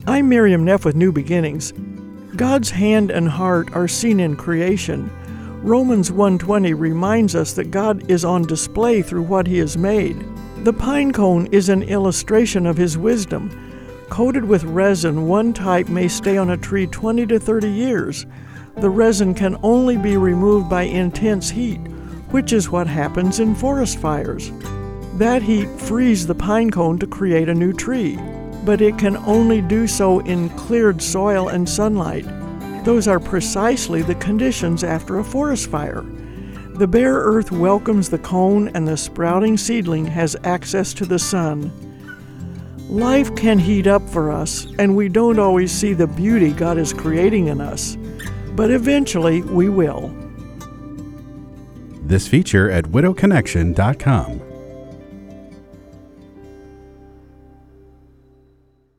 I'm Miriam Neff with New Beginnings. God's hand and heart are seen in creation. Romans 1:20 reminds us that God is on display through what He has made. The pine cone is an illustration of His wisdom. Coated with resin, one type may stay on a tree 20 to 30 years. The resin can only be removed by intense heat, which is what happens in forest fires. That heat frees the pine cone to create a new tree, but it can only do so in cleared soil and sunlight. Those are precisely the conditions after a forest fire. The bare earth welcomes the cone, and the sprouting seedling has access to the sun. Life can heat up for us, and we don't always see the beauty God is creating in us, but eventually we will. This feature at widowconnection.com.